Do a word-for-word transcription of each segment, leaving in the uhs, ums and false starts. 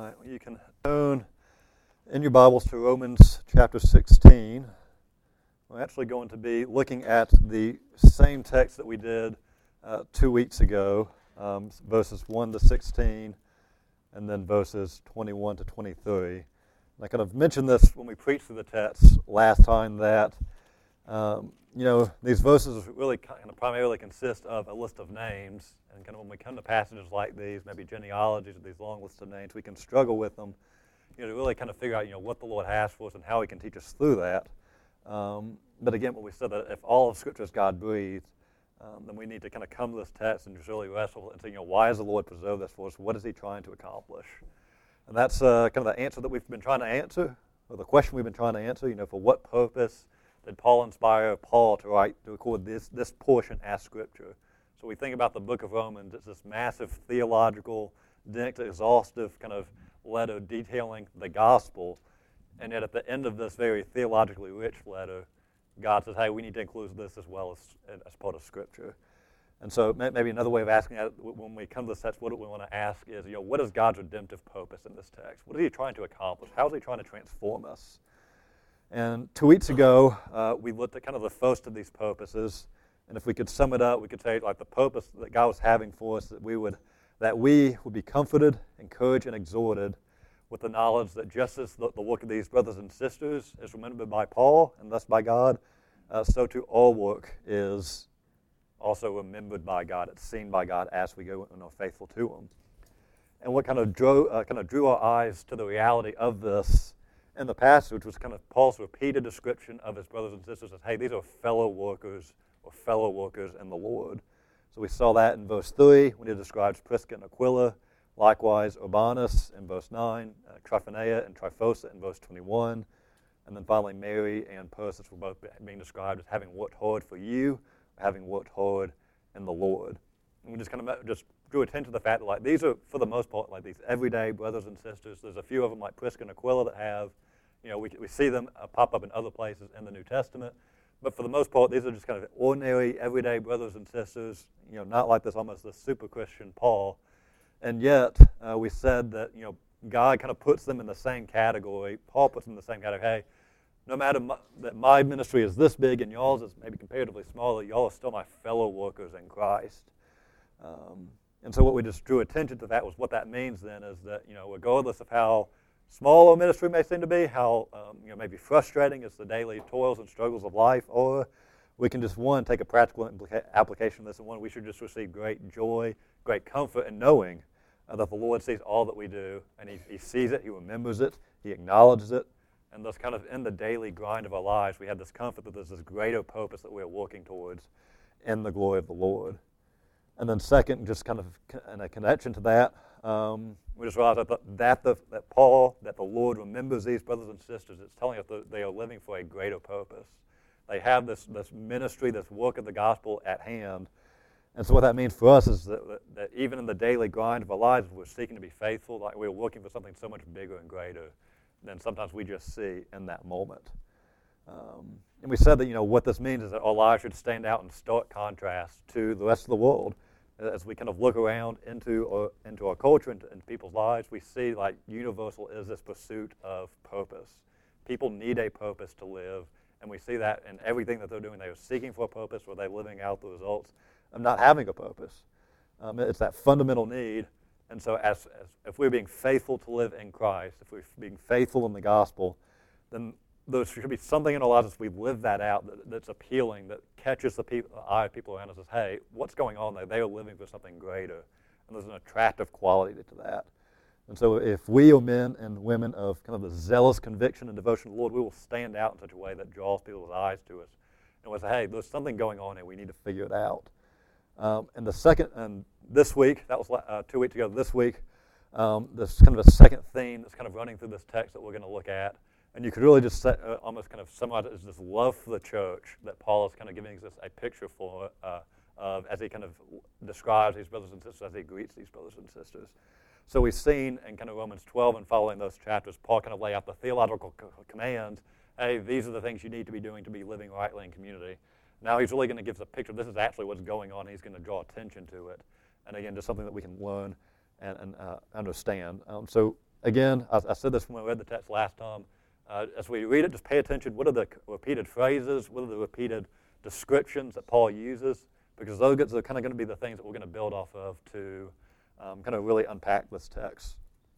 right, well, you can turn in your Bibles to Romans chapter sixteen. We're actually going to be looking at the same text that we did uh, two weeks ago, um, verses one to sixteen, and then verses twenty-one to twenty-three. And I kind of mentioned this when we preached through the text last time that, um, you know, these verses really kind of primarily consist of a list of names. And kind of when we come to passages like these, maybe genealogies or these long lists of names, we can struggle with them, you know, to really kind of figure out, you know, what the Lord has for us and how He can teach us through that. Um, but again, when we said that if all of Scripture is God-breathed, um, then we need to kind of come to this text and just really wrestle and say, you know, why has the Lord preserved this for us? What is He trying to accomplish? And that's uh, kind of the answer that we've been trying to answer, or the question we've been trying to answer. You know, for what purpose did Paul inspire Paul to write, to record this this portion as Scripture? So we think about the book of Romans, it's this massive theological, dense, exhaustive kind of letter detailing the gospel. And yet at the end of this very theologically rich letter, God says, hey, we need to include this as well as, as part of Scripture. And so maybe another way of asking that, when we come to this text, what we want to ask is, you know, what is God's redemptive purpose in this text? What is He trying to accomplish? How is He trying to transform us? And two weeks ago, uh, we looked at kind of the first of these purposes. And if we could sum it up, we could say like the purpose that God was having for us, that we would that we would be comforted, encouraged, and exhorted with the knowledge that just as the, the work of these brothers and sisters is remembered by Paul and thus by God, uh, so too our work is also remembered by God. It's seen by God as we go and are faithful to Him. And what kind of drew uh, kind of drew our eyes to the reality of this in the passage was kind of Paul's repeated description of his brothers and sisters as, hey, these are fellow workers or fellow workers in the Lord. So we saw that in verse three when he describes Prisca and Aquila, likewise Urbanus in verse nine, uh, Tryphonea and Tryphosa in verse twenty-one, and then finally Mary and Persis were both being described as having worked hard for you, having worked hard in the Lord. And we just kind of just drew attention to the fact that like these are, for the most part, like these everyday brothers and sisters. There's a few of them like Prisca and Aquila that have, you know, we, we see them uh, pop up in other places in the New Testament. But for the most part, these are just kind of ordinary, everyday brothers and sisters, you know, not like this almost this super Christian Paul. And yet, uh, we said that, you know, God kind of puts them in the same category. Paul puts them in the same category. Hey, no matter my, that my ministry is this big and y'all's is maybe comparatively smaller, y'all are still my fellow workers in Christ. Um, and so what we just drew attention to that was what that means then is that, you know, regardless of how small our ministry may seem to be, how um, you know maybe frustrating is the daily toils and struggles of life, or we can just, one, take a practical implica- application of this, and one, we should just receive great joy, great comfort in knowing uh, that the Lord sees all that we do, and he, he sees it, He remembers it, He acknowledges it, and thus kind of in the daily grind of our lives, we have this comfort that there's this greater purpose that we're working towards in the glory of the Lord. And then second, just kind of in a connection to that, um, we just realize that, the, that, the, that Paul, that the Lord remembers these brothers and sisters. It's telling us that they are living for a greater purpose. They have this, this ministry, this work of the gospel at hand. And so what that means for us is that, that, that even in the daily grind of our lives, we're seeking to be faithful, like we're looking for something so much bigger and greater than sometimes we just see in that moment. Um, and we said that, you know, what this means is that our lives should stand out in stark contrast to the rest of the world. As we kind of look around into our, into our culture and into people's lives, we see like universal is this pursuit of purpose. People need a purpose to live, and we see that in everything that they're doing. They are seeking for a purpose, or they're living out the results of not having a purpose. Um, it's that fundamental need, and so as, as if we're being faithful to live in Christ, if we're being faithful in the gospel, then there should be something in our lives as we live that out that, that's appealing, that catches the, people, the eye of people around us and says, hey, what's going on there? They are living for something greater. And there's an attractive quality to that. And so if we are men and women of kind of the zealous conviction and devotion to the Lord, we will stand out in such a way that draws people's eyes to us. And we'll say, hey, there's something going on here. We need to figure it out. Um, and the second, and this week, that was uh, two weeks ago, this week, um, there's kind of a second theme that's kind of running through this text that we're going to look at. And you could really just set, uh, almost kind of summarize it as this love for the church that Paul is kind of giving us a picture for uh, of as he kind of describes these brothers and sisters, as he greets these brothers and sisters. So we've seen in kind of Romans twelve and following those chapters, Paul kind of lay out the theological c- commands. Hey, these are the things you need to be doing to be living rightly in community. Now he's really going to give us a picture. This is actually what's going on. He's going to draw attention to it. And again, just something that we can learn and, and uh, understand. Um, so again, I, I said this when we read the text last time. Uh, as we read it, just pay attention. What are the repeated phrases? What are the repeated descriptions that Paul uses? Because those are kind of going to be the things that we're going to build off of to um, kind of really unpack this text.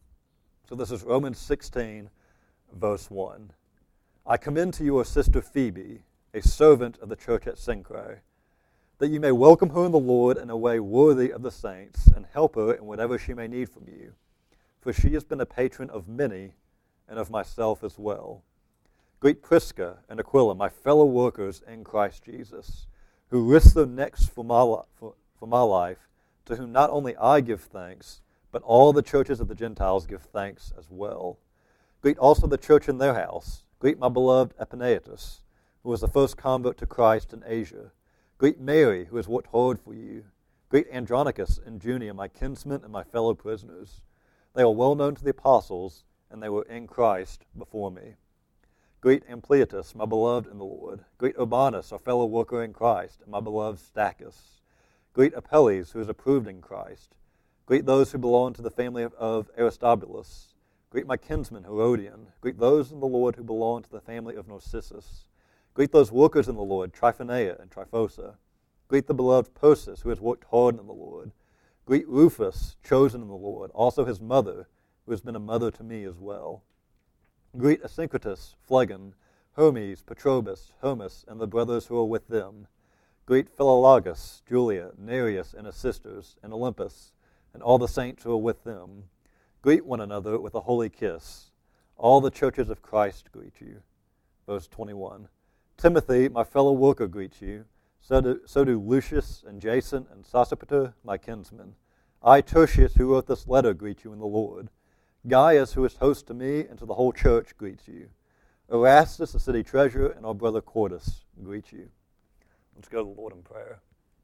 So this is Romans sixteen, verse one. I commend to you our sister Phoebe, a servant of the church at Cenchreae, that you may welcome her in the Lord in a way worthy of the saints, and help her in whatever she may need from you. For she has been a patron of many, and of myself as well. Greet Prisca and Aquila, my fellow workers in Christ Jesus, who risked their necks for my, li- for, for my life, to whom not only I give thanks, but all the churches of the Gentiles give thanks as well. Greet also the church in their house. Greet my beloved Epaenetus, who was the first convert to Christ in Asia. Greet Mary, who has worked hard for you. Greet Andronicus and Junia, my kinsmen and my fellow prisoners. They are well known to the apostles, and they were in Christ before me. Greet Ampliatus, my beloved in the Lord. Greet Urbanus, our fellow worker in Christ, and my beloved Stachys. Greet Apelles, who is approved in Christ. Greet those who belong to the family of, of Aristobulus. Greet my kinsman Herodion. Greet those in the Lord who belong to the family of Narcissus. Greet those workers in the Lord, Tryphonea and Tryphosa. Greet the beloved Persis, who has worked hard in the Lord. Greet Rufus, chosen in the Lord, also his mother, who has been a mother to me as well. Greet Asyncritus, Phlegon, Hermes, Patrobas, Hermas, and the brothers who are with them. Greet Philologus, Julia, Nereus and his sisters, and Olympus, and all the saints who are with them. Greet one another with a holy kiss. All the churches of Christ greet you. Verse twenty-one. Timothy, my fellow worker, greets you. So do, so do Lucius and Jason and Sosipater, my kinsmen. I, Tertius, who wrote this letter, greet you in the Lord. Gaius, who is host to me and to the whole church, greets you. Erastus, the city treasurer, and our brother Quartus greet you. Let's go to the Lord in prayer.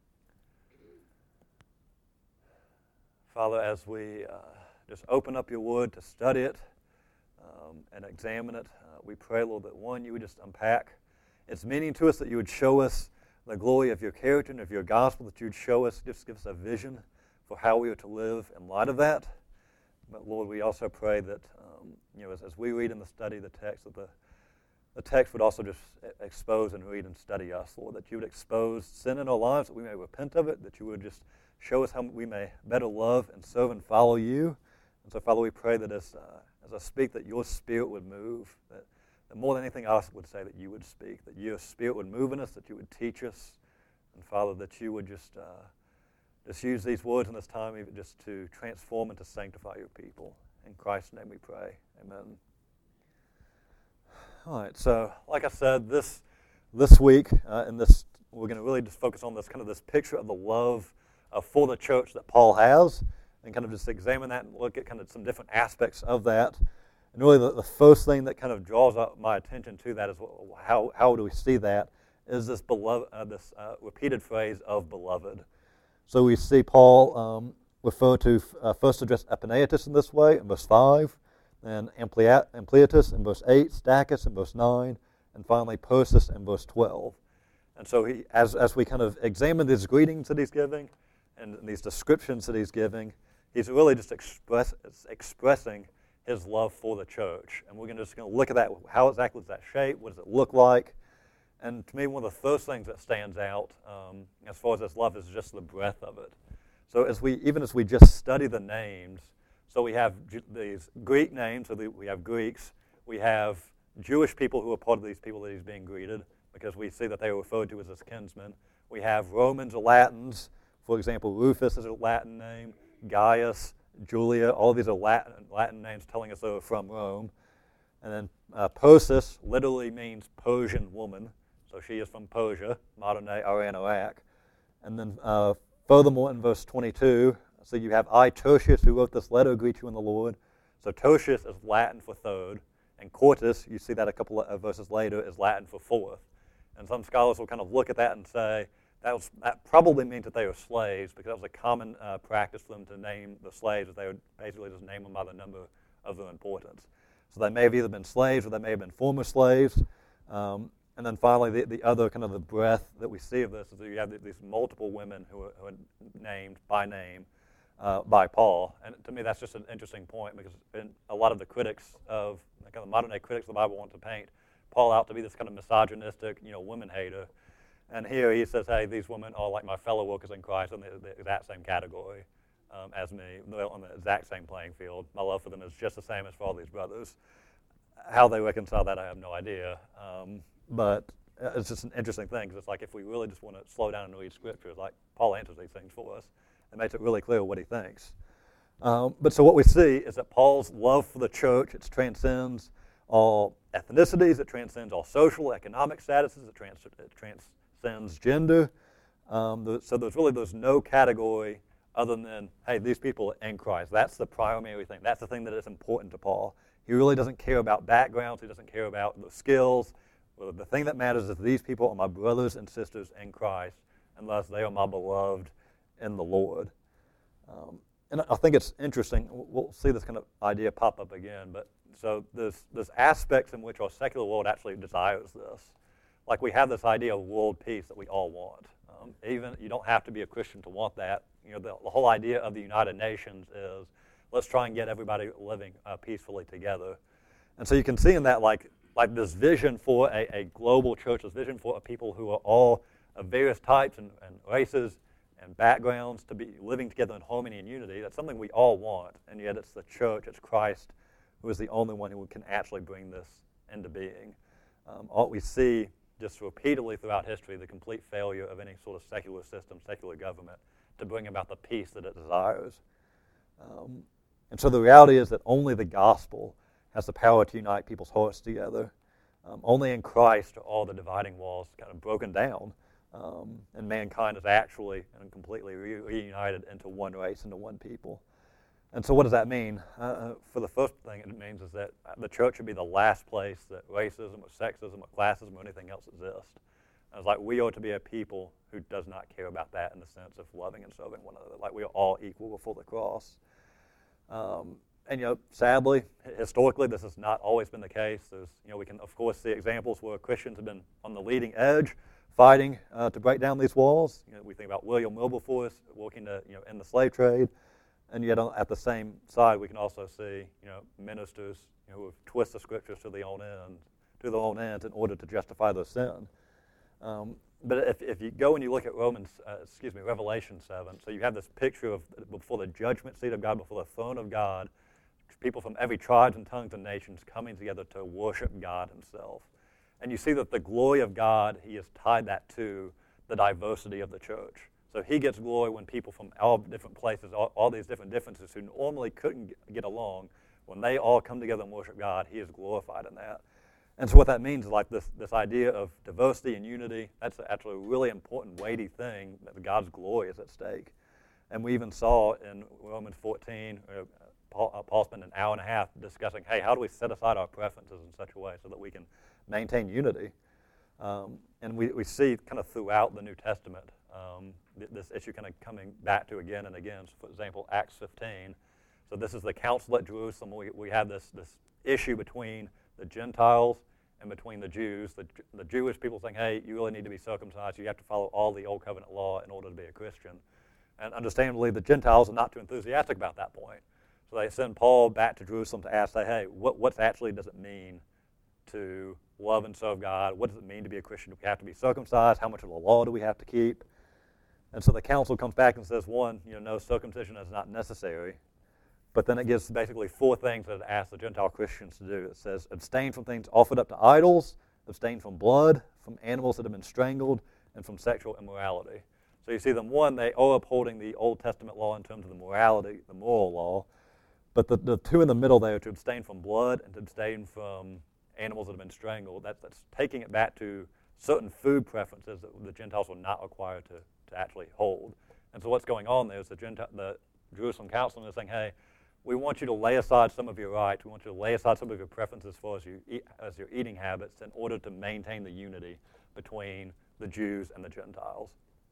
Father, as we uh, just open up your word to study it um, and examine it, uh, we pray, Lord, that one, you would just unpack its meaning to us, that you would show us the glory of your character and of your gospel, that you would show us, just give us a vision for how we are to live in light of that. But Lord, we also pray that, um, you know, as, as we read and study the text, that the, the text would also just expose and read and study us, Lord, that you would expose sin in our lives, that we may repent of it, that you would just show us how we may better love and serve and follow you. And so, Father, we pray that as, uh, as I speak, that your Spirit would move, that, that more than anything else would say that you would speak, that your Spirit would move in us, that you would teach us, and Father, that you would just... Uh, Just use these words in this time even just to transform and to sanctify your people. In Christ's name we pray. Amen. All right, so like I said, this this week, uh, in this, we're going to really just focus on this kind of this picture of the love uh, for the church that Paul has, and kind of just examine that and look at kind of some different aspects of that. And really the, the first thing that kind of draws up my attention to that is how, how do we see that, is this, beloved, uh, this uh, repeated phrase of beloved. So we see Paul um, refer to, uh, first address Epaenetus in this way, in verse five, then Ampliatus in verse eight, Stachys in verse nine, and finally Persis in verse twelve. And so he, as, as we kind of examine these greetings that he's giving and these descriptions that he's giving, he's really just express, expressing his love for the church. And we're gonna, just going to look at that. How exactly does that shape? What does it look like? And to me, one of the first things that stands out um, as far as this love is just the breadth of it. So as we, even as we just study the names, so we have G- these Greek names, so the, we have Greeks, we have Jewish people who are part of these people that he's being greeted, because we see that they are referred to as his kinsmen. We have Romans or Latins. For example, Rufus is a Latin name, Gaius, Julia, all of these are Latin, Latin names telling us they're from Rome. And then uh, Persis literally means Persian woman. So she is from Persia, modern-day Iran, Iraq. And then uh, furthermore in verse twenty-two, so you have I, Tertius, who wrote this letter, greet you in the Lord. So Tertius is Latin for third, and Quartus, you see that a couple of verses later, is Latin for fourth. And some scholars will kind of look at that and say, that, was, that probably means that they were slaves, because that was a common uh, practice for them to name the slaves, that they would basically just name them by the number of their importance. So they may have either been slaves or they may have been former slaves. Um, And then finally, the, the other kind of the breadth that we see of this is that you have these multiple women who are, who are named by name. uh, by Paul. And to me, that's just an interesting point because in a lot of the critics of, kind of modern day critics of the Bible want to paint Paul out to be this kind of misogynistic, you know, woman hater. And here he says, hey, these women are like my fellow workers in Christ in the, the exact same category um, as me. They're on the exact same playing field. My love for them is just the same as for all these brothers. How they reconcile that, I have no idea. Um, but it's just an interesting thing because it's like if we really just want to slow down and read Scripture, it's like Paul answers these things for us. It makes it really clear what he thinks. Um, but so what we see is that Paul's love for the church, it transcends all ethnicities, it transcends all social, economic statuses, it, trans- it transcends gender. Um, so there's really there's no category other than, hey, these people are in Christ. That's the primary thing. That's the thing that is important to Paul. He really doesn't care about backgrounds. He doesn't care about the skills. Well, the thing that matters is these people are my brothers and sisters in Christ, and thus they are my beloved in the Lord. Um, and I think it's interesting. We'll see this kind of idea pop up again. But so there's, there's aspects in which our secular world actually desires this. Like we have this idea of world peace that we all want. Um, even you don't have to be a Christian to want that. You know, the, the whole idea of the United Nations is let's try and get everybody living uh, peacefully together. And so you can see in that like like this vision for a, a global church, this vision for a people who are all of various types and, and races and backgrounds to be living together in harmony and unity. That's something we all want, and yet it's the church, it's Christ, who is the only one who can actually bring this into being. Um, all we see just repeatedly throughout history, the complete failure of any sort of secular system, secular government, to bring about the peace that it desires. Um, and so the reality is that only the gospel has the power to unite people's hearts together. Um, only in Christ are all the dividing walls kind of broken down, um, and mankind is actually and completely re- reunited into one race, into one people. And so what does that mean? Uh, for the first thing it means is that the church should be the last place that racism or sexism or classism or anything else exists. And it's like we are to be a people who does not care about that in the sense of loving and serving one another. Like we are all equal before the cross. Um, and, you know, sadly, historically, this has not always been the case. There's, you know, we can, of course, see examples where Christians have been on the leading edge fighting uh, to break down these walls. You know, we think about William Wilberforce working to, you know, end the slave trade. And yet, at the same side, we can also see, you know, ministers you know, who have twisted the scriptures to their own end, to their own ends, in order to justify their sin. Um, but if, if you go and you look at Romans, uh, excuse me, Revelation seven, so you have this picture of before the judgment seat of God, before the throne of God, people from every tribe and tongues and nations coming together to worship God Himself, and you see that the glory of God, He has tied that to the diversity of the church. So He gets glory when people from all different places, all, all these different differences who normally couldn't get along, when they all come together and worship God, He is glorified in that. And so what that means is like this, this idea of diversity and unity, that's actually a really important, weighty thing, that God's glory is at stake. And we even saw in Romans fourteen, uh, Paul, uh, Paul spent an hour and a half discussing, hey, how do we set aside our preferences in such a way so that we can maintain unity? Um, and we, we see kind of throughout the New Testament um, th- this issue kind of coming back to again and again. So for example, Acts fifteen. So this is the council at Jerusalem. We, we have this, this issue between the Gentiles and between the Jews. The, the Jewish people saying, hey, you really need to be circumcised. You have to follow all the Old Covenant law in order to be a Christian. And understandably, the Gentiles are not too enthusiastic about that point. So they send Paul back to Jerusalem to ask, say, hey, what what's actually does it mean to love and serve God? What does it mean to be a Christian? Do we have to be circumcised? How much of the law do we have to keep? And so the council comes back and says, one, you know, no, circumcision is not necessary. But then it gives basically four things that it asks the Gentile Christians to do. It says, abstain from things offered up to idols, abstain from blood, from animals that have been strangled, and from sexual immorality. So you see them, one, they are upholding the Old Testament law in terms of the morality, the moral law. But the, the two in the middle there, to abstain from blood and to abstain from animals that have been strangled, that's, that's taking it back to certain food preferences that the Gentiles were not required to, to actually hold. And so what's going on there is the, Gentile, the Jerusalem Council is saying, hey, we want you to lay aside some of your rights. We want you to lay aside some of your preferences for as, you eat, as your eating habits in order to maintain the unity between the Jews and the Gentiles.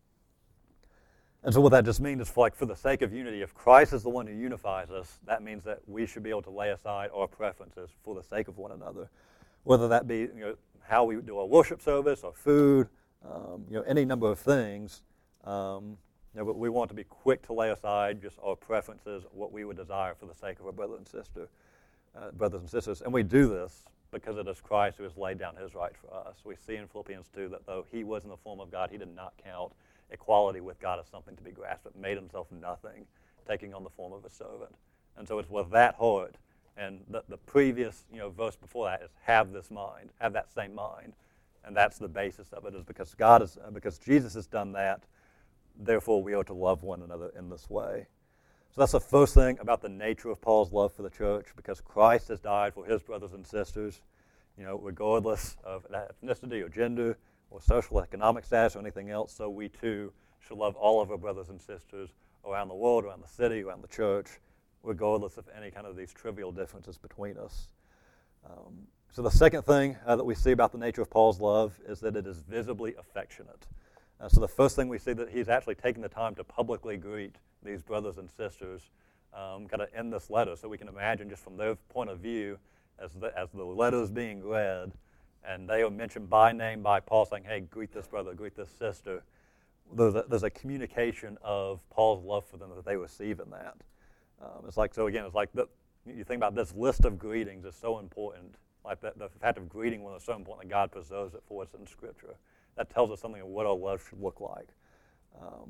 And so what that just means is, for, like, for the sake of unity, if Christ is the one who unifies us, that means that we should be able to lay aside our preferences for the sake of one another, whether that be, you know, how we do our worship service or food, um, you know, any number of things. Um, You know, but we want to be quick to lay aside just our preferences, what we would desire for the sake of our brother and sister, uh, brothers and sisters. And we do this because it is Christ who has laid down his right for us. We see in Philippians two that though he was in the form of God, he did not count equality with God as something to be grasped, but made himself nothing, taking on the form of a servant. And so it's with that heart, and the, the previous you know verse before that is have this mind, have that same mind, and that's the basis of it. Is because God is uh, because Jesus has done that. Therefore, we are to love one another in this way. So that's the first thing about the nature of Paul's love for the church, because Christ has died for his brothers and sisters, you know, regardless of ethnicity or gender or social economic status or anything else. So we too should love all of our brothers and sisters around the world, around the city, around the church, regardless of any kind of these trivial differences between us. Um, so the second thing uh, that we see about the nature of Paul's love is that it is visibly affectionate. Uh, so the first thing we see that he's actually taking the time to publicly greet these brothers and sisters um, kind of in this letter. So we can imagine just from their point of view as the, as the letter is being read, and they are mentioned by name by Paul saying, hey, greet this brother, greet this sister. There's a, there's a communication of Paul's love for them that they receive in that. Um, it's like, so again, it's like the, you think about this list of greetings is so important. Like that, the fact of greeting one is so important that God preserves it for us in Scripture. That tells us something of what our love should look like. Um,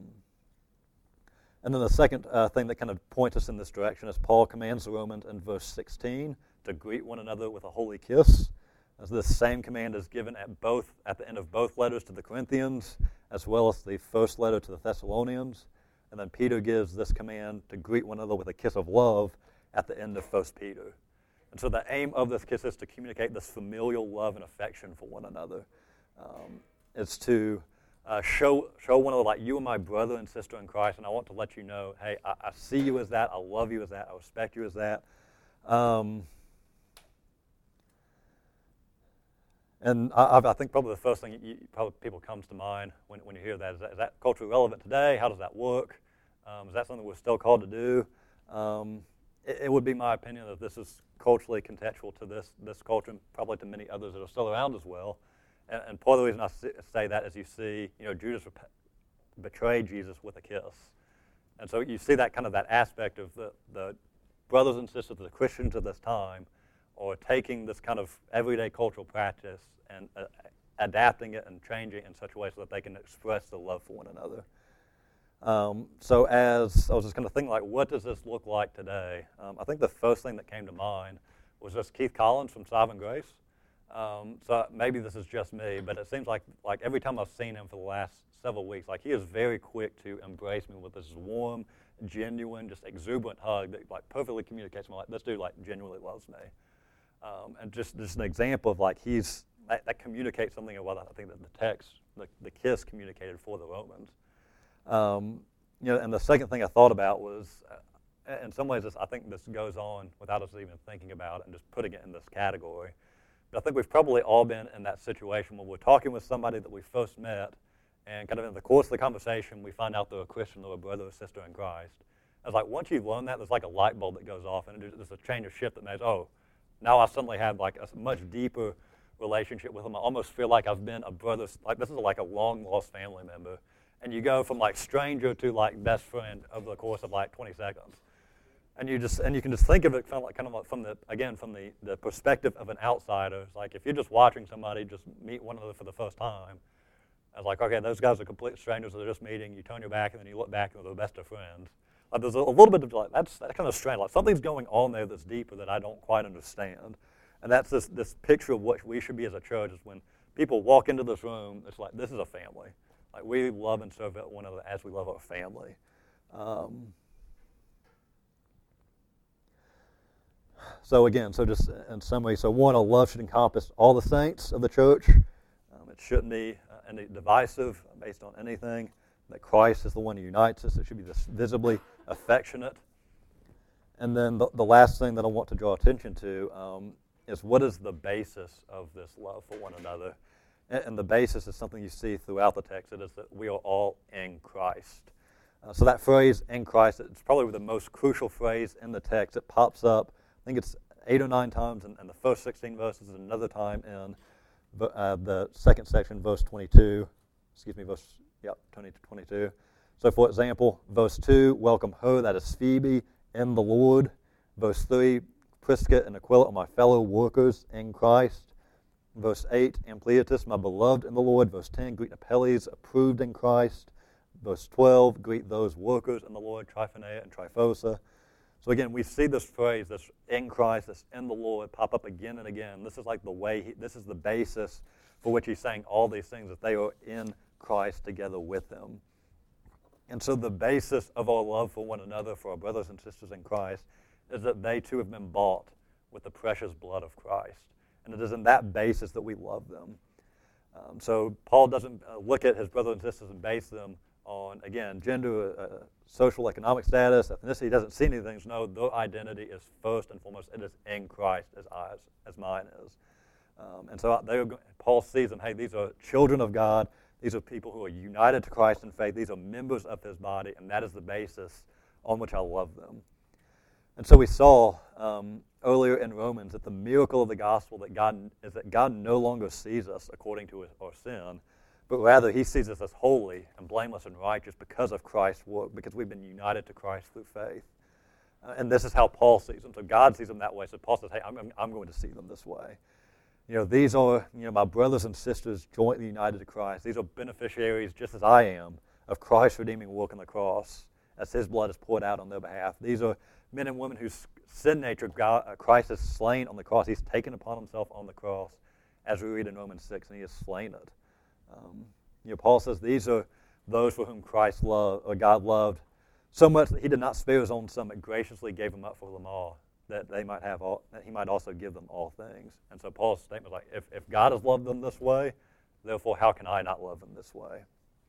and then the second uh, thing that kind of points us in this direction is Paul commands the Romans in verse sixteen to greet one another with a holy kiss. As this same command is given at both at the end of both letters to the Corinthians, as well as the first letter to the Thessalonians. And then Peter gives this command to greet one another with a kiss of love at the end of First Peter. And so the aim of this kiss is to communicate this familial love and affection for one another. Um, it's to uh, show show one another, like, you are my brother and sister in Christ, and I want to let you know, hey, I, I see you as that, I love you as that, I respect you as that. Um, and I, I think probably the first thing you, probably people comes to mind when, when you hear that is, that is that culturally relevant today? How does that work? Um, is that something we're still called to do? Um, it, it would be my opinion that this is culturally contextual to this this culture, and probably to many others that are still around as well. And, and part of the reason I say that is you see, you know, Judas betrayed Jesus with a kiss. And so you see that kind of that aspect of the, the brothers and sisters, the Christians of this time, are taking this kind of everyday cultural practice and uh, adapting it and changing it in such a way so that they can express the love for one another. Um, so as I was just kind of thinking, like, what does this look like today? Um, I think the first thing that came to mind was just Keith Collins from Sovereign Grace. Um, so maybe this is just me, but it seems like like every time I've seen him for the last several weeks, like he is very quick to embrace me with this warm, genuine, just exuberant hug that like perfectly communicates me. Like, this dude like genuinely loves me, um, and just just an example of like he's that, that communicates something of what I think that the text, the, the kiss communicated for the Romans. Um, you know, and the second thing I thought about was, uh, in some ways, this, I think this goes on without us even thinking about it and just putting it in this category. But I think we've probably all been in that situation when we're talking with somebody that we first met, and kind of in the course of the conversation, we find out they're a Christian or a brother or sister in Christ. It's like once you've learned that, there's like a light bulb that goes off, and there's a change of shift that makes, oh, now I suddenly have like a much deeper relationship with them. I almost feel like I've been a brother, like this is like a long-lost family member. And you go from like stranger to like best friend over the course of like twenty seconds. And you just and you can just think of it kind of like, kind of like from the again from the, the perspective of an outsider. It's like if you're just watching somebody just meet one another for the first time, it's like, okay, those guys are complete strangers, they're just meeting, you turn your back and then you look back and they're the best of friends. Like there's a, a little bit of like that's that kind of strange. Like something's going on there that's deeper that I don't quite understand. And that's this this picture of what we should be as a church is when people walk into this room, it's like this is a family. Like we love and serve one another as we love our family. Um, so again, so just in summary, so one, a love should encompass all the saints of the church. Um, it shouldn't be uh, any divisive based on anything. That Christ is the one who unites us. It should be this visibly affectionate. And then the, the last thing that I want to draw attention to um, is what is the basis of this love for one another. And the basis is something you see throughout the text. It is that we are all in Christ. Uh, so that phrase, in Christ, it's probably the most crucial phrase in the text. It pops up, I think it's eight or nine times in, in the first sixteen verses, and another time in uh, the second section, verse twenty-two. Excuse me, verse, yep, twenty to twenty-two. So, for example, verse two, welcome her, that is Phoebe, in the Lord. Verse three, Prisca and Aquila are my fellow workers in Christ. Verse eight, Ampliatus, my beloved in the Lord. Verse ten, greet Apelles, approved in Christ. Verse twelve, greet those workers in the Lord, Tryphonea and Tryphosa. So again, we see this phrase, this in Christ, this in the Lord, pop up again and again. This is like the way, he, this is the basis for which he's saying all these things, that they are in Christ together with him. And so the basis of our love for one another, for our brothers and sisters in Christ, is that they too have been bought with the precious blood of Christ. And it is in that basis that we love them. Um, so Paul doesn't uh, look at his brothers and sisters and base them on, again, gender, uh, social, economic status, ethnicity. He doesn't see any of these things. No, their identity is first and foremost, it is in Christ, as ours, as mine is. Um, and so they are, Paul sees them, hey, these are children of God. These are people who are united to Christ in faith. These are members of his body, and that is the basis on which I love them. And so we saw um, earlier in Romans that the miracle of the gospel that God is that God no longer sees us according to our sin, but rather he sees us as holy and blameless and righteous because of Christ's work, because we've been united to Christ through faith. Uh, and this is how Paul sees them. So God sees them that way. So Paul says, hey, I'm, I'm going to see them this way. You know, these are, you know, my brothers and sisters jointly united to Christ. These are beneficiaries, just as I am, of Christ's redeeming work on the cross, as his blood is poured out on their behalf. These are men and women whose sin nature God, uh, Christ has slain on the cross. He's taken upon himself on the cross, as we read in Romans six, and he has slain it. Um, you know, Paul says these are those for whom Christ loved, or God loved, so much that he did not spare his own son, but graciously gave him up for them all, that they might have all, that he might also give them all things. And so Paul's statement is like, if, if God has loved them this way, therefore how can I not love them this way?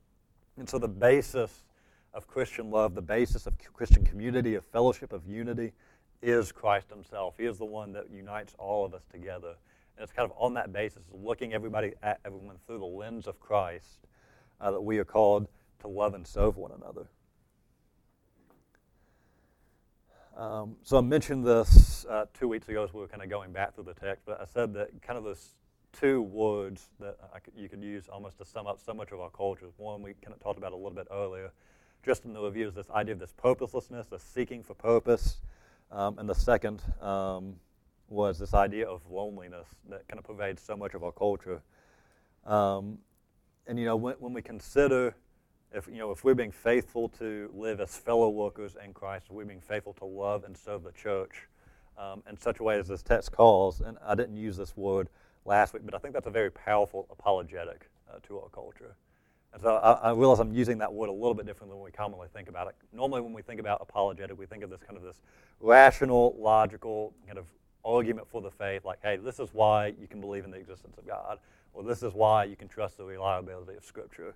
And so the basis of Christian love, the basis of Christian community, of fellowship, of unity, is Christ himself. He is the one that unites all of us together. And it's kind of on that basis, looking everybody at everyone through the lens of Christ, uh, that we are called to love and serve one another. Um, so I mentioned this uh, two weeks ago as we were kind of going back through the text, but I said that kind of those two words that I could, you could use almost to sum up so much of our culture. One we kind of talked about a little bit earlier, just in the review, is this idea of this purposelessness, this seeking for purpose. Um, and the second um, was this idea of loneliness that kind of pervades so much of our culture. Um, and, you know, when, when we consider If you know, if we're being faithful to live as fellow workers in Christ, if we're being faithful to love and serve the church um, in such a way as this text calls, and I didn't use this word last week, but I think that's a very powerful apologetic uh, to our culture. And so I, I realize I'm using that word a little bit differently than we commonly think about it. Normally when we think about apologetic, we think of this kind of this rational, logical kind of argument for the faith, like, hey, this is why you can believe in the existence of God, or this is why you can trust the reliability of Scripture.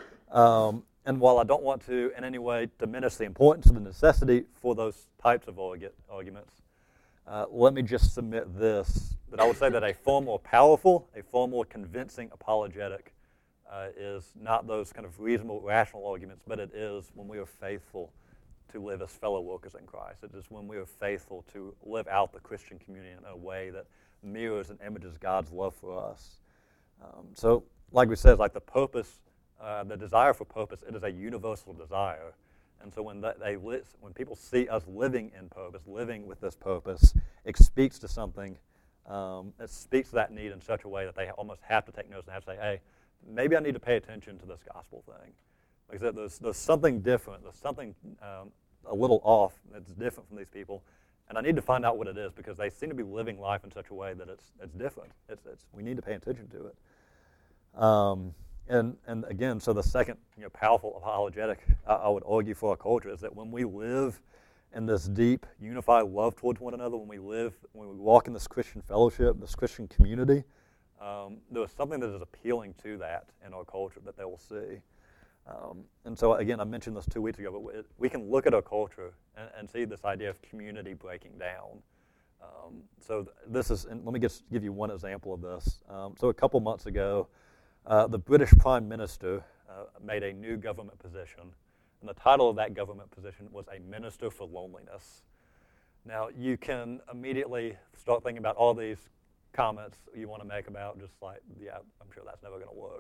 Um, and while I don't want to in any way diminish the importance of the necessity for those types of arguments, uh, let me just submit this, that I would say that a far more powerful, a far more convincing apologetic uh, is not those kind of reasonable, rational arguments, but it is when we are faithful to live as fellow workers in Christ. It is when we are faithful to live out the Christian communion in a way that mirrors and images God's love for us. Um, so, like we said, like the purpose, uh, the desire for purpose, it is a universal desire. And so when that, they li- when people see us living in purpose, living with this purpose, it speaks to something. Um, it speaks to that need in such a way that they almost have to take notice and have to say, hey, maybe I need to pay attention to this gospel thing. Like I said, there's, there's something different. There's something um, a little off that's different from these people. And I need to find out what it is, because they seem to be living life in such a way that it's it's different. It's, it's we need to pay attention to it. Um, and and again, so the second you know, powerful apologetic I, I would argue for our culture is that when we live in this deep, unified love towards one another, when we live, when we walk in this Christian fellowship, this Christian community, um, there is something that is appealing to that in our culture that they will see. Um, and so, again, I mentioned this two weeks ago, but we, we can look at our culture and, and see this idea of community breaking down. Um, so th- this is, and let me just give you one example of this. Um, so a couple months ago, uh, the British Prime Minister uh, made a new government position, and the title of that government position was a Minister for Loneliness. Now, you can immediately start thinking about all these comments you want to make about just like, yeah, I'm sure that's never going to work.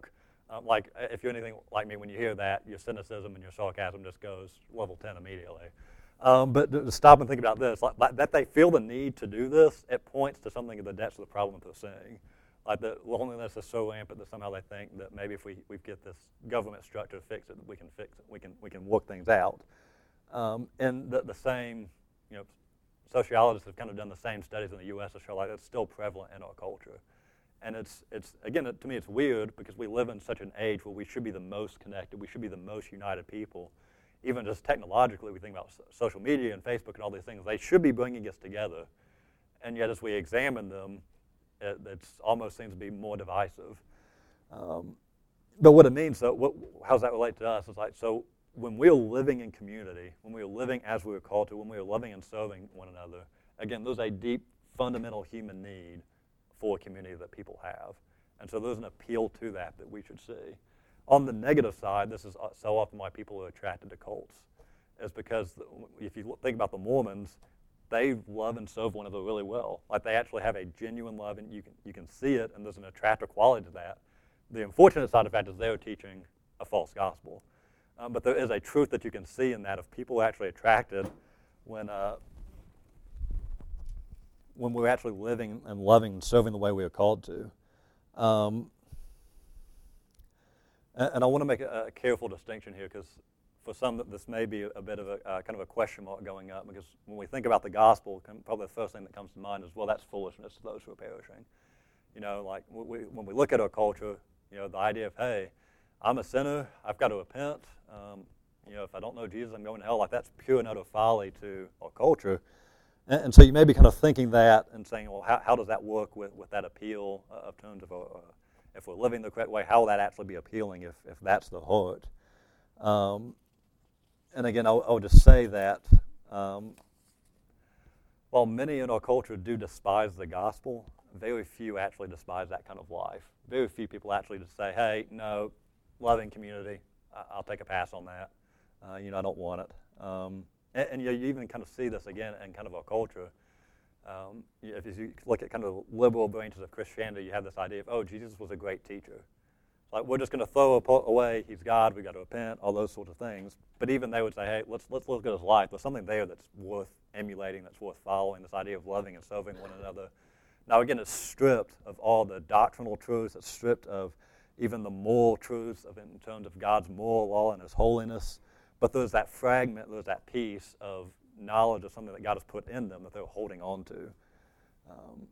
Um, like, if you're anything like me, when you hear that, your cynicism and your sarcasm just goes level ten immediately. Um, but to stop and think about this, like, like that they feel the need to do this, it points to something of the depths of the problem that they're seeing. Like the loneliness is so rampant that somehow they think that maybe if we, we get this government structure to fix it, we can fix it, we can we can work things out. Um, and the, the same, you know, sociologists have kind of done the same studies in the U S to show like it's still prevalent in our culture. And it's it's again to me it's weird because we live in such an age where we should be the most connected, we should be the most united people. Even just technologically, we think about social media and Facebook and all these things, they should be bringing us together. And yet as we examine them, it it's almost seems to be more divisive. Um, but what it means, though, what, how does that relate to us? It's like, so when we're living in community, when we're living as we were called to, when we're loving and serving one another, again, there's a deep, fundamental human need for a community that people have. And so there's an appeal to that that we should see. On the negative side, this is so often why people are attracted to cults, is because if you think about the Mormons, they love and serve one another really well. Like they actually have a genuine love, and you can you can see it, and there's an attractive quality to that. The unfortunate side of that is they're teaching a false gospel. Um, but there is a truth that you can see in that if people are actually attracted when uh, when we're actually living and loving and serving the way we are called to. Um, and, and I want to make a, a careful distinction here because for some this may be a bit of a uh, kind of a question mark going up, because when we think about the gospel, probably the first thing that comes to mind is, well, that's foolishness to those who are perishing. You know, like we, when we look at our culture, you know, the idea of, hey, I'm a sinner, I've got to repent. Um, you know, if I don't know Jesus, I'm going to hell. Like that's pure and utter folly to our culture. And, and so you may be kind of thinking that and saying, well, how, how does that work with, with that appeal uh, of terms of uh, if we're living the correct way, how will that actually be appealing if, if that's the heart? Um, and again, I'll, I'll just say that um, while many in our culture do despise the gospel, very few actually despise that kind of life. Very few people actually just say, hey, no, loving community, I'll take a pass on that. Uh, you know, I don't want it. Um, and, and you, you even kind of see this again in kind of our culture. Um, if you look at kind of the liberal branches of Christianity, you have this idea of, oh, Jesus was a great teacher. Like, we're just going to throw away, he's God, we've got to repent, all those sorts of things. But even they would say, hey, let's let's look at his life. There's something there that's worth emulating, that's worth following, this idea of loving and serving one another. Now, again, it's stripped of all the doctrinal truths. It's stripped of even the moral truths of, in terms of God's moral law and his holiness. But there's that fragment, there's that piece of knowledge of something that God has put in them that they're holding on to. Um,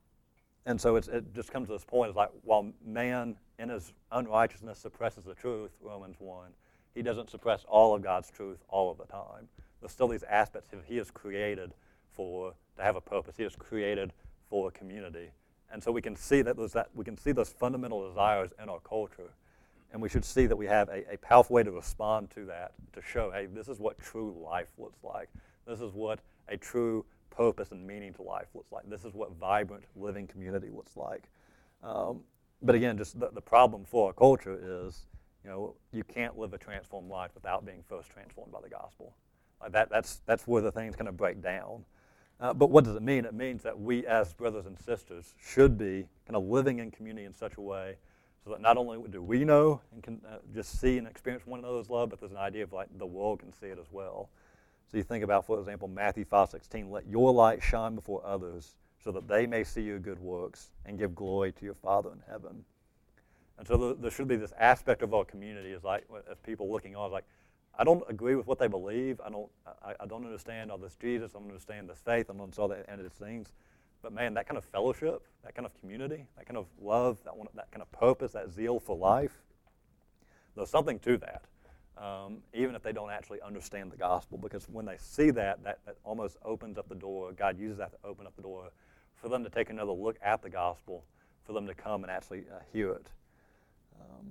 and so it's, it just comes to this point. It's like, while man in his unrighteousness suppresses the truth, Romans one, he doesn't suppress all of God's truth all of the time. There's still these aspects of he is created for, to have a purpose. He is created for a community. And so we can see that there's that we can see those fundamental desires in our culture, and we should see that we have a, a powerful way to respond to that, to show, hey, this is what true life looks like. This is what a true purpose and meaning to life looks like. This is what vibrant living community looks like. Um, but again, just the, the problem for our culture is, you know, you can't live a transformed life without being first transformed by the gospel. Like that, that's that's where the things kind of break down. Uh, but what does it mean? It means that we as brothers and sisters should be kind of living in community in such a way so that not only do we know and can uh, just see and experience one another's love, but there's an idea of like the world can see it as well. So you think about, for example, Matthew five sixteen, let your light shine before others so that they may see your good works and give glory to your Father in heaven. And so there, there should be this aspect of our community is like, as people looking on, like, I don't agree with what they believe. I don't. I, I don't understand all this Jesus. I don't understand this faith. I don't understand all that and these things. But man, that kind of fellowship, that kind of community, that kind of love, that one, that kind of purpose, that zeal for life. There's something to that, um, even if they don't actually understand the gospel. Because when they see that, that, that almost opens up the door. God uses that to open up the door for them to take another look at the gospel, for them to come and actually uh, hear it. Um,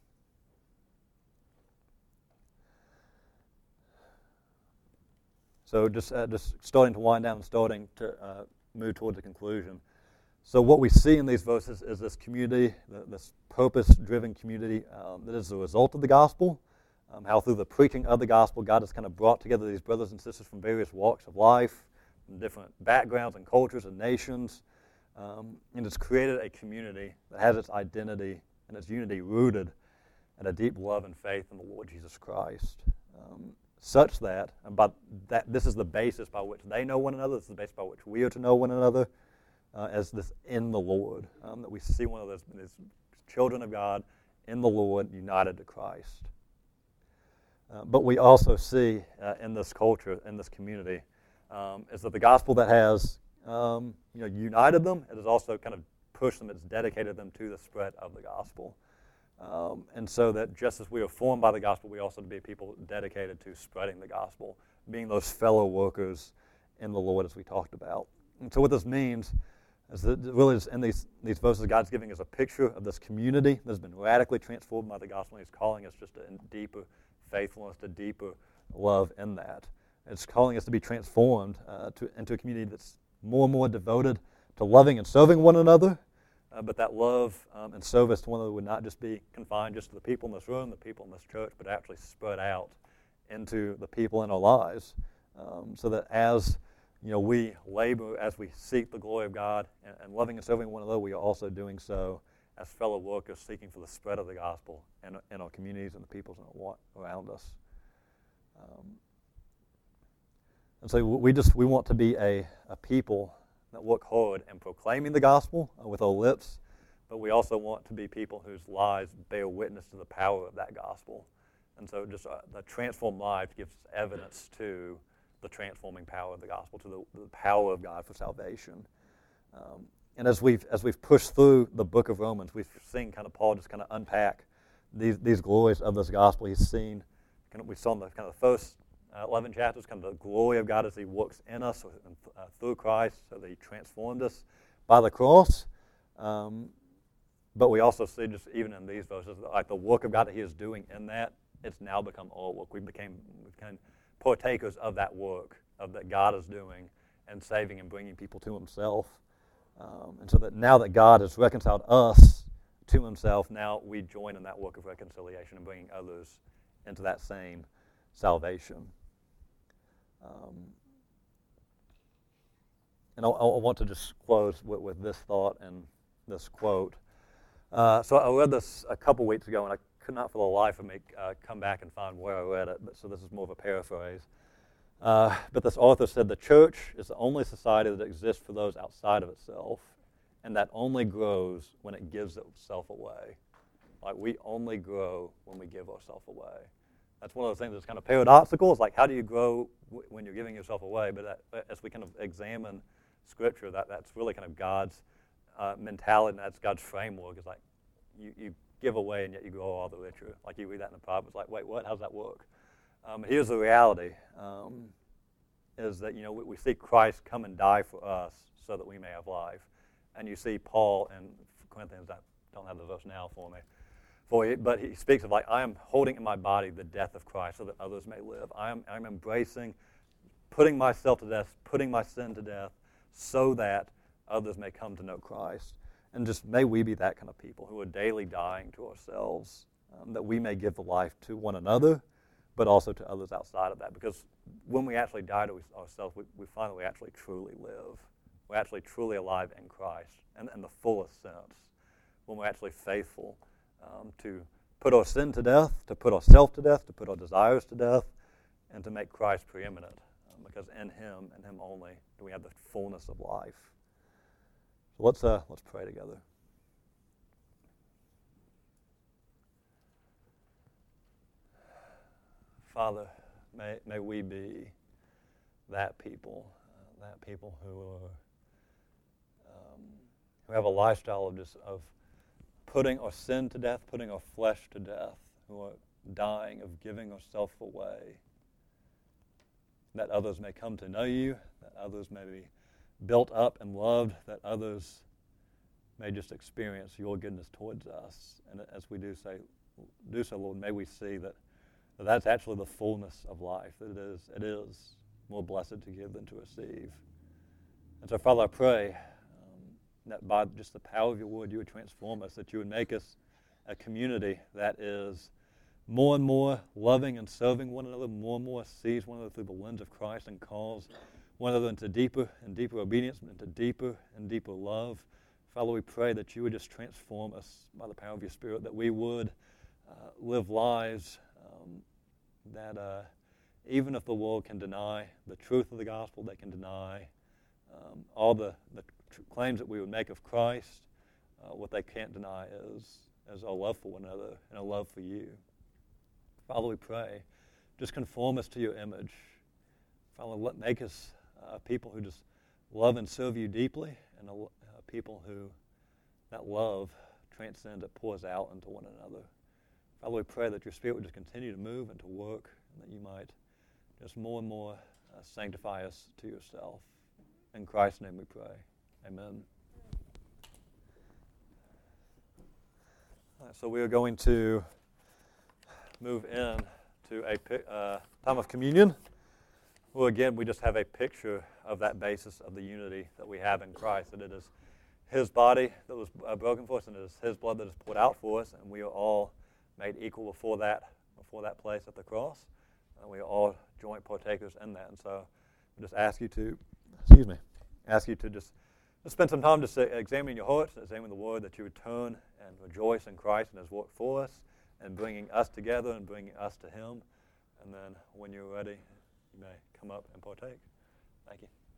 So just uh, just starting to wind down and starting to uh, move towards the conclusion. So what we see in these verses is this community, this purpose-driven community um, that is the result of the gospel, um, how through the preaching of the gospel, God has kind of brought together these brothers and sisters from various walks of life, from different backgrounds and cultures and nations, um, and it's created a community that has its identity and its unity rooted and a deep love and faith in the Lord Jesus Christ, um, such that, and by that, this is the basis by which they know one another. This is the basis by which we are to know one another, uh, as this in the Lord, um, that we see one of those, those children of God in the Lord, united to Christ. Uh, but we also see uh, in this culture, in this community, um, is that the gospel that has um, you know united them, it has also kind of pushed them, it's dedicated them to the spread of the gospel. Um, and so that just as we are formed by the gospel, we also to be people dedicated to spreading the gospel, being those fellow workers in the Lord, as we talked about. And so what this means is that really is in these, these verses, God's giving us a picture of this community that's been radically transformed by the gospel, and He's calling us just to deeper faithfulness, to deeper love in that. It's calling us to be transformed uh, to, into a community that's more and more devoted to loving and serving one another, uh, but that love um, and service to one another would not just be confined just to the people in this room, the people in this church, but actually spread out into the people in our lives, um, so that as you know we labor, as we seek the glory of God and, and loving and serving one another, we are also doing so as fellow workers seeking for the spread of the gospel in, in our communities and the peoples around us. Um, and so we just we want to be a, a people that work hard in proclaiming the gospel uh, with our lips, but we also want to be people whose lives bear witness to the power of that gospel. And so just uh, the transformed life gives evidence to the transforming power of the gospel, to the, the power of God for salvation. Um, and as we've as we've pushed through the book of Romans, we've seen kind of Paul just kind of unpack these these glories of this gospel. He's seen, kind of, we saw in the kind of the first uh, eleven chapters, kind of the glory of God as He works in us uh, through Christ, so that He transformed us by the cross. Um, but we also see just even in these verses, like the work of God that He is doing in that, it's now become our work. We became, we became partakers of that work of that God is doing and saving and bringing people to Himself. Um, and so that now that God has reconciled us to Himself, now we join in that work of reconciliation and bringing others into that same salvation. Um, and I, I want to just close with, with this thought and this quote. Uh, so I read this a couple weeks ago, and I could not for the life of me uh, come back and find where I read it, but so this is more of a paraphrase. Uh, but this author said, the church is the only society that exists for those outside of itself, and that only grows when it gives itself away. Like, we only grow when we give ourselves away. That's one of those things that's kind of paradoxical. It's like, how do you grow w- when you're giving yourself away? But that, as we kind of examine Scripture, that, that's really kind of God's uh, mentality, and that's God's framework. It's like, you, you give away and yet you grow all the richer. Like, you read that in the Proverbs, like, wait, what? How does that work? Um, here's the reality, um, is that, you know, we, we see Christ come and die for us so that we may have life. And you see Paul in Corinthians, I don't have the verse now for me, for you, but he speaks of like, I am holding in my body the death of Christ so that others may live. I am I'm embracing, putting myself to death, putting my sin to death so that others may come to know Christ. And just may we be that kind of people who are daily dying to ourselves, um, that we may give the life to one another, but also to others outside of that. Because when we actually die to ourselves, we, we find that we actually truly live. We're actually truly alive in Christ, and in the fullest sense, when we're actually faithful um, to put our sin to death, to put ourselves to death, to put our desires to death, and to make Christ preeminent. Um, because in Him, and Him only, do we have the fullness of life. So let's uh, let's pray together. Father, may may we be that people, uh, that people who are um, who have a lifestyle of just of putting our sin to death, putting our flesh to death, who are dying, of giving ourselves away, that others may come to know you, that others may be built up and loved, that others may just experience your goodness towards us. And as we do say, do so, Lord, may we see that, that that's actually the fullness of life, that it is, it is more blessed to give than to receive. And so, Father, I pray um, that by just the power of your word, you would transform us, that you would make us a community that is more and more loving and serving one another, more and more sees one another through the lens of Christ and calls one another into deeper and deeper obedience, into deeper and deeper love. Father, we pray that you would just transform us by the power of your Spirit, that we would uh, live lives um, that uh, even if the world can deny the truth of the gospel, they can deny um, all the, the tr- claims that we would make of Christ. Uh, what they can't deny is, is our love for one another and a love for you. Father, we pray, just conform us to your image. Father, let, make us uh, people who just love and serve you deeply, and a, uh, people who that love transcends, it pours out into one another. Father, we pray that your Spirit would just continue to move and to work, and that you might just more and more uh, sanctify us to yourself. In Christ's name we pray. Amen. All right, so we are going to move in to a uh, time of communion. Well, again, we just have a picture of that basis of the unity that we have in Christ, that it is his body that was uh, broken for us, and it is his blood that is poured out for us, and we are all made equal before that before that place at the cross. And we are all joint partakers in that. And so I just ask you to, excuse me, ask you to just, just spend some time just examining your hearts, examining the Word, that you would turn and rejoice in Christ and his work for us, and bringing us together and bringing us to him. And then when you're ready, you may come up and partake. Thank you.